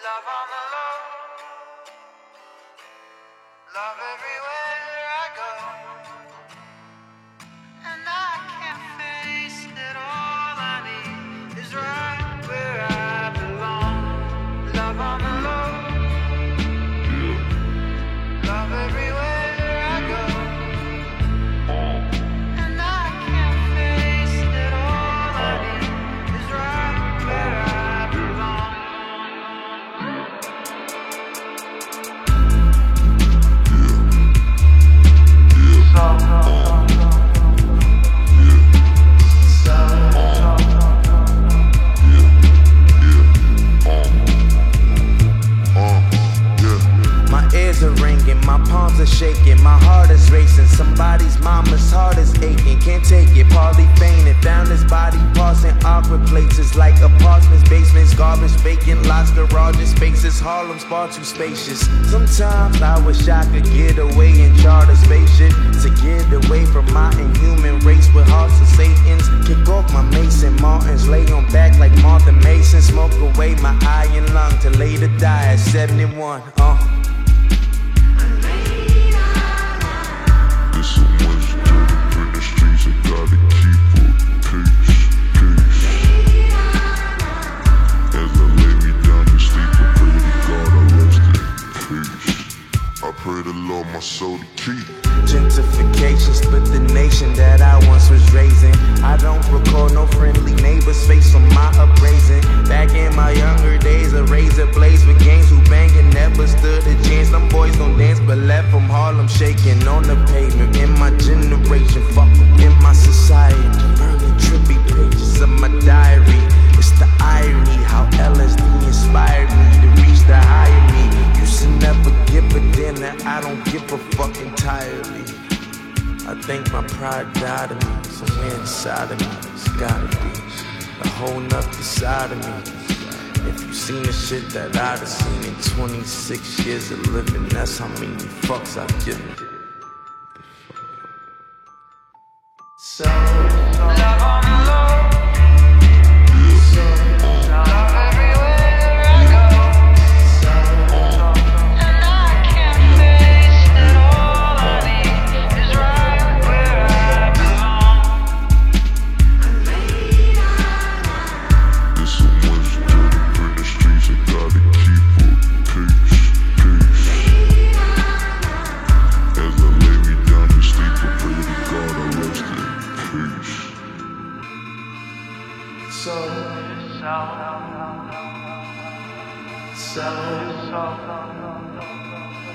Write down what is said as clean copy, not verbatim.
Love on the low, love everywhere I go, and I can't face it. All I need is right where I belong. Love on the low, love everywhere I go, and I can't face it. All I need is right where I belong. My ears are ringing, my palms are shaking, my heart is racing. Somebody's mama's heart is aching, can't take it. Partly fainted, found his body parts in awkward places like apartments, basements, garbage, vacant lots, garages, spaces. Harlem's far too spacious. Sometimes I wish I could get away and chart a spaceship to get away from my inhuman race with hearts of Satans. Kick off my Mason Martins, lay on back like Martha Mason. Smoke away my iron lung to later die at 71. There's so much dirt in the streets, I gotta keep a pace. As I lay me down to sleep, I pray to God I rest in peace. I pray the Lord my soul to keep. Gentrification split the nation that I once was raising. I don't recall no friendly neighbors face on my uprising. Back in my younger days, a razor blades with gangs who banging never stood a chance. Them boys don't dance but left from Harlem shaking on the pavement. In my generation, fuck up in my society. Burning trippy pages of my diary. It's the irony how LSD inspired me to reach the higher me. Used to never give a damn that I don't give a fuck entirely. I think my pride died of me, somewhere inside of me. It's gotta be a whole nother side of me. If you seen the shit that I'd have seen in 26 years of living, that's how many fucks I've given. So Love on the low, love everywhere I go, and I can't face it. All I need is right where I belong. There's so much dirt in the streets, I gotta keep a pace. As I lay me down to sleep, I pray to God I rest in peace. so